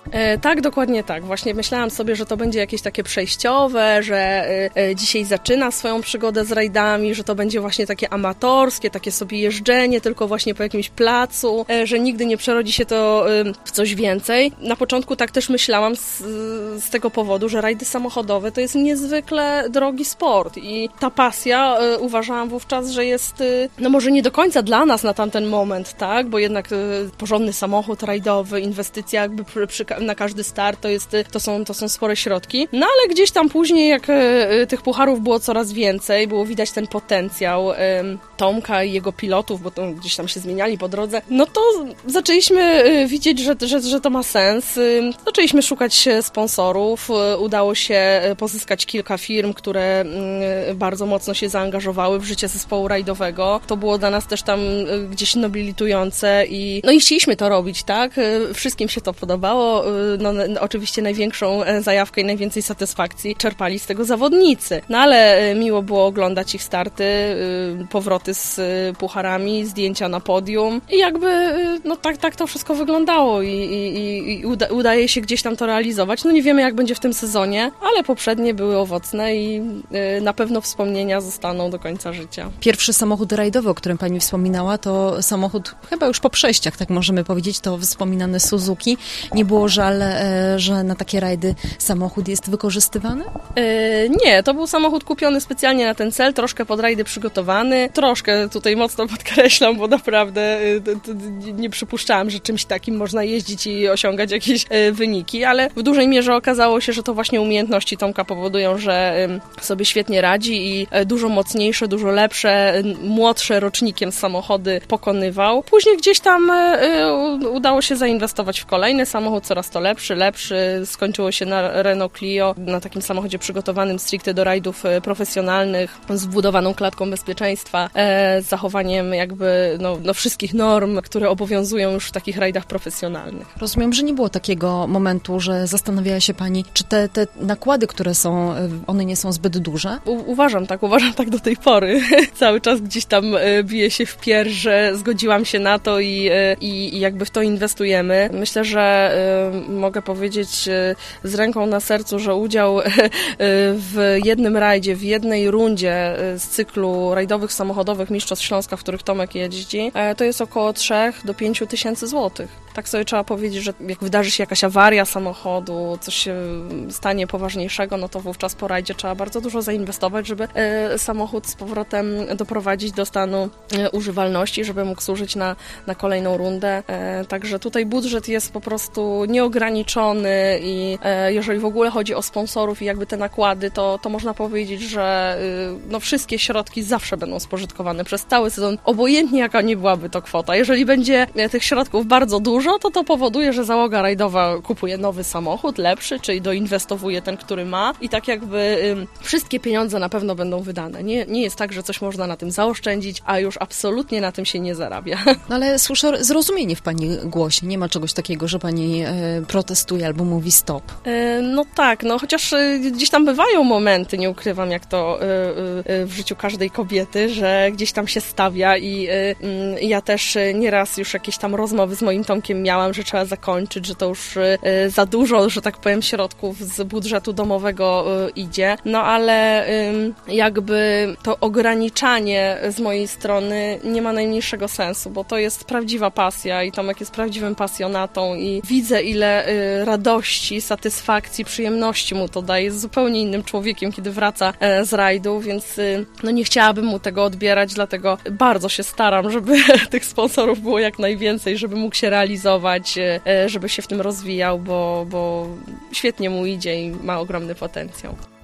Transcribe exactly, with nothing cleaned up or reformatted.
E, tak, dokładnie tak. Właśnie myślałam sobie, że to będzie jakieś takie przejściowe, że e, e, dzisiaj zaczyna swoją przygodę z rajdami, że to będzie właśnie takie amatorskie, takie sobie jeżdżenie, tylko właśnie po jakimś placu, e, że nigdy nie przerodzi się to e, w coś więcej. Na początku tak też myślałam z, z tego powodu, że rajdy samochodowe to jest niezwykle drogi sport i ta pasja e, uważałam wówczas, że jest, e, no może nie do końca dla nas na tamten moment, tak, bo jednak e, porządny samochód rajdowy, inwestycja jakby przy, przy, na każdy start to jest, to są, to są spore środki. No ale gdzieś tam później, jak e, tych pucharów było coraz więcej, było widać ten potencjał e, Tomka i jego pilotów, bo to gdzieś tam się zmieniali po drodze, no to zaczęliśmy e, widzieć, że, że, że to ma sens. E, zaczęliśmy szukać sponsorów, e, udało się pozyskać kilka firm, które e, bardzo mocno się zaangażowały w życie zespołu rajdowego. To było dla nas też tam e, gdzieś nobilitujące i no i chcieliśmy to robić, tak? E, wszystkim się to podobało. No, no, oczywiście największą zajawkę i najwięcej satysfakcji czerpali z tego zawodnicy. No ale miło było oglądać ich starty, powroty z pucharami, zdjęcia na podium i jakby no tak, tak to wszystko wyglądało i, i, i uda, udaje się gdzieś tam to realizować. No nie wiemy, jak będzie w tym sezonie, ale poprzednie były owocne i na pewno wspomnienia zostaną do końca życia. Pierwszy samochód rajdowy, o którym pani wspominała, to samochód chyba już po przejściach, tak możemy powiedzieć, to wspominany Suzuki. Nie było żal, że na takie rajdy samochód jest wykorzystywany? Yy, nie, to był samochód kupiony specjalnie na ten cel, troszkę pod rajdy przygotowany. Troszkę tutaj mocno podkreślam, bo naprawdę yy, to, to nie przypuszczałam, że czymś takim można jeździć i osiągać jakieś yy, wyniki, ale w dużej mierze okazało się, że to właśnie umiejętności Tomka powodują, że yy, sobie świetnie radzi i yy, dużo mocniejsze, dużo lepsze, yy, młodsze rocznikiem samochody pokonywał. Później gdzieś tam yy, udało się zainwestować w kolejny samochód, coraz to lepszy, lepszy. Skończyło się na Renault Clio, na takim samochodzie przygotowanym stricte do rajdów profesjonalnych, z wbudowaną klatką bezpieczeństwa, e, z zachowaniem jakby no, no wszystkich norm, które obowiązują już w takich rajdach profesjonalnych. Rozumiem, że nie było takiego momentu, że zastanawiała się pani, czy te, te nakłady, które są, one nie są zbyt duże? U, uważam tak, uważam tak do tej pory. Cały czas gdzieś tam e, bije się w pierś, że zgodziłam się na to i, e, i, i jakby w to inwestujemy. Myślę, że e, mogę powiedzieć e, z ręką na sercu, że udział e, w jednym rajdzie, w jednej rundzie z cyklu rajdowych samochodowych Mistrzostw Śląska, w których Tomek jeździ, e, to jest około trzech do pięciu tysięcy złotych. Tak sobie trzeba powiedzieć, że jak wydarzy się jakaś awaria samochodu, coś się stanie poważniejszego, no to wówczas po rajdzie trzeba bardzo dużo zainwestować, żeby e, samochód z powrotem doprowadzić do stanu e, używalności, żeby mógł służyć na, na kolejną rundę. E, także tutaj budżet jest po prostu nieograniczony i e, jeżeli w ogóle chodzi o sponsorów i jakby te nakłady, to, to można powiedzieć, że e, no, wszystkie środki zawsze będą spożytkowane przez cały sezon, obojętnie jaka nie byłaby to kwota. Jeżeli będzie e, tych środków bardzo dużo, to to powoduje, że załoga rajdowa kupuje nowy samochód, lepszy, czyli doinwestowuje ten, który ma i tak jakby y, wszystkie pieniądze na pewno będą wydane. Nie, nie jest tak, że coś można na tym zaoszczędzić, a już absolutnie na tym się nie zarabia. No ale słyszę zrozumienie w pani głosie. Nie ma czegoś takiego, że pani e, protestuje albo mówi stop. E, no tak, no chociaż e, gdzieś tam bywają momenty, nie ukrywam, jak to e, e, w życiu każdej kobiety, że gdzieś tam się stawia i e, e, ja też nieraz już jakieś tam rozmowy z moim Tomkiem miałam, że trzeba zakończyć, że to już e, za dużo, że tak powiem, środków z budżetu domowego e, idzie. No ale e, jakby to ograniczanie z mojej strony nie ma najmniejszego sensu, bo to jest prawdziwa pasja i Tomek jest prawdziwym pasjonatą i widzę, ile e, radości, satysfakcji, przyjemności mu to daje. Jest zupełnie innym człowiekiem, kiedy wraca e, z rajdu, więc e, no nie chciałabym mu tego odbierać, dlatego bardzo się staram, żeby tych sponsorów było jak najwięcej, żeby mógł się realizować, e, żeby się w tym rozwijał, bo, bo świetnie mu idzie i ma ogromny potencjał.